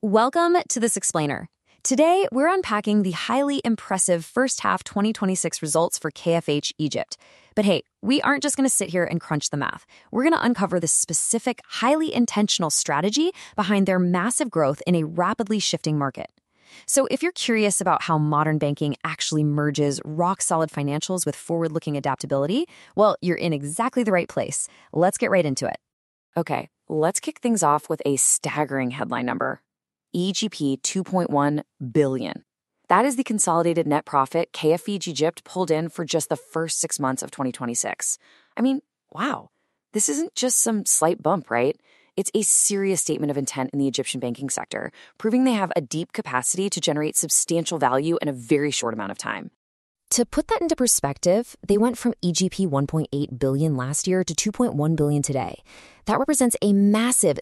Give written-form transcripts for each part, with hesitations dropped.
Welcome to This Explainer. Today, we're unpacking the highly impressive first half 2026 results for KFH Egypt. But hey, we aren't just going to sit here and crunch the math. We're going to uncover the specific, highly intentional strategy behind their massive growth in a rapidly shifting market. So if you're curious about how modern banking actually merges rock-solid financials with forward-looking adaptability, well, you're in exactly the right place. Let's get right into it. Okay, let's kick things off with a staggering headline number. EGP 2.1 billion. That is the consolidated net profit KFH Egypt pulled in for just the first 6 months of 2026. I mean, wow. This isn't just some slight bump, right? It's a serious statement of intent in the Egyptian banking sector, proving they have a deep capacity to generate substantial value in a very short amount of time. To put that into perspective, they went from EGP 1.8 billion last year to 2.1 billion today. That represents a massive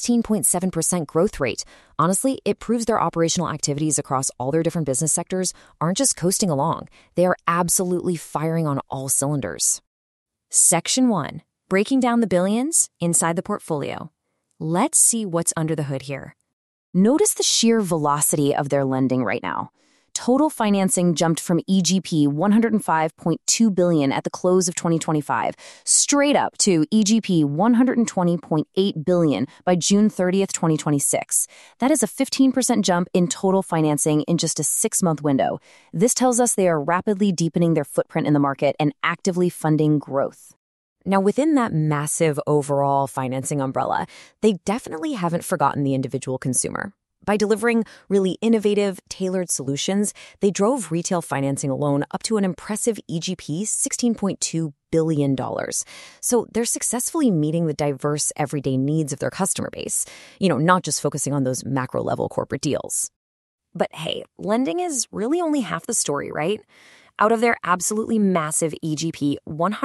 16.7% growth rate. Honestly, it proves their operational activities across all their different business sectors aren't just coasting along. They are absolutely firing on all cylinders. Section 1. Breaking down the billions inside the portfolio. Let's see what's under the hood here. Notice the sheer velocity of their lending right now. Total financing jumped from EGP 105.2 billion at the close of 2025 straight up to EGP 120.8 billion by June 30th, 2026. That is a 15% jump in total financing in just a 6-month window. This tells us they are rapidly deepening their footprint in the market and actively funding growth. Now, within that massive overall financing umbrella, they definitely haven't forgotten the individual consumer. By delivering really innovative, tailored solutions, they drove retail financing alone up to an impressive EGP $16.2 billion. So they're successfully meeting the diverse everyday needs of their customer base, not just focusing on those macro-level corporate deals. But hey, lending is really only half the story, right? Out of their absolutely massive EGP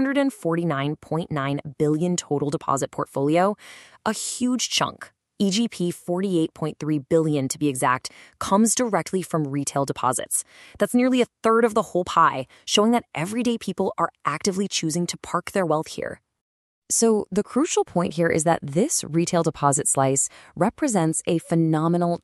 149.9 billion total deposit portfolio, a huge chunk, EGP 48.3 billion to be exact, comes directly from retail deposits. That's nearly a third of the whole pie, showing that everyday people are actively choosing to park their wealth here. So the crucial point here is that this retail deposit slice represents a phenomenal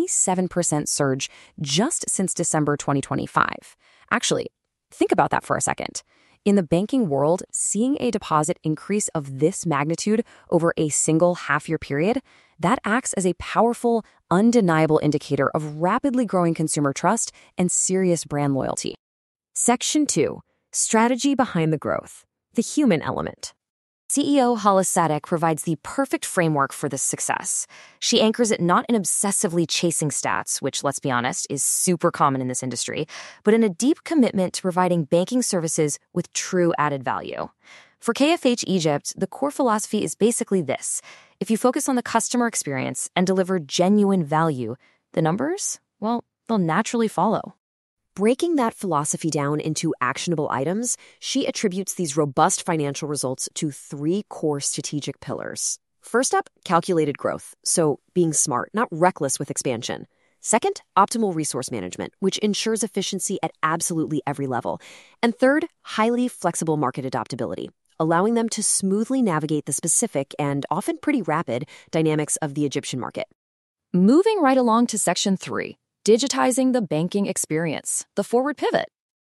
27% surge just since December 2025. Actually, think about that for a second. In the banking world, seeing a deposit increase of this magnitude over a single half-year period, that acts as a powerful, undeniable indicator of rapidly growing consumer trust and serious brand loyalty. Section 2. Strategy behind the growth. The human element. CEO Hala Sadek provides the perfect framework for this success. She anchors it not in obsessively chasing stats, which, let's be honest, is super common in this industry, but in a deep commitment to providing banking services with true added value. For KFH Egypt, the core philosophy is basically this. If you focus on the customer experience and deliver genuine value, the numbers, well, they'll naturally follow. Breaking that philosophy down into actionable items, she attributes these robust financial results to 3 core strategic pillars. First up, calculated growth, so being smart, not reckless with expansion. Second, optimal resource management, which ensures efficiency at absolutely every level. And third, highly flexible market adaptability, allowing them to smoothly navigate the specific and often pretty rapid dynamics of the Egyptian market. Moving right along to Section 3. Digitizing the banking experience, the forward pivot.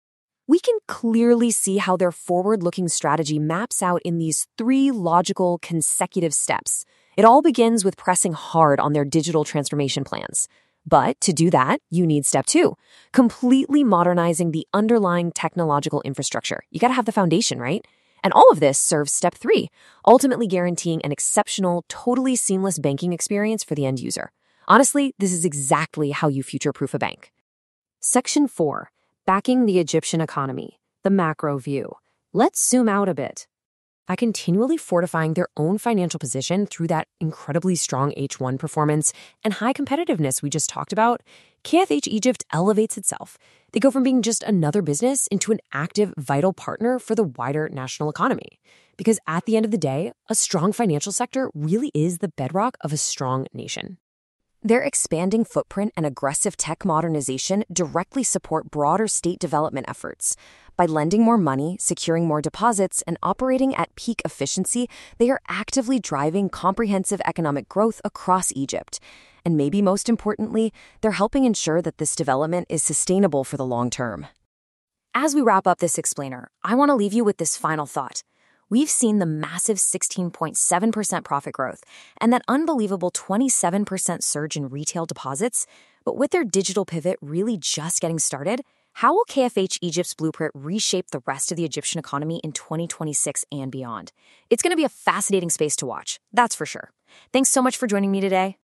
We can clearly see how their forward-looking strategy maps out in these 3 logical, consecutive steps. It all begins with pressing hard on their digital transformation plans. But to do that, you need step 2, completely modernizing the underlying technological infrastructure. You got to have the foundation, right? And all of this serves step 3, ultimately guaranteeing an exceptional, totally seamless banking experience for the end user. Honestly, this is exactly how you future-proof a bank. Section 4. Backing the Egyptian economy, the macro view. Let's zoom out a bit. By continually fortifying their own financial position through that incredibly strong H1 performance and high competitiveness we just talked about, KFH Egypt elevates itself. They go from being just another business into an active, vital partner for the wider national economy. Because at the end of the day, a strong financial sector really is the bedrock of a strong nation. Their expanding footprint and aggressive tech modernization directly support broader state development efforts. By lending more money, securing more deposits, and operating at peak efficiency, they are actively driving comprehensive economic growth across Egypt. And maybe most importantly, they're helping ensure that this development is sustainable for the long term. As we wrap up this explainer, I want to leave you with this final thought. We've seen the massive 16.7% profit growth and that unbelievable 27% surge in retail deposits, but with their digital pivot really just getting started, how will KFH Egypt's blueprint reshape the rest of the Egyptian economy in 2026 and beyond? It's going to be a fascinating space to watch, that's for sure. Thanks so much for joining me today.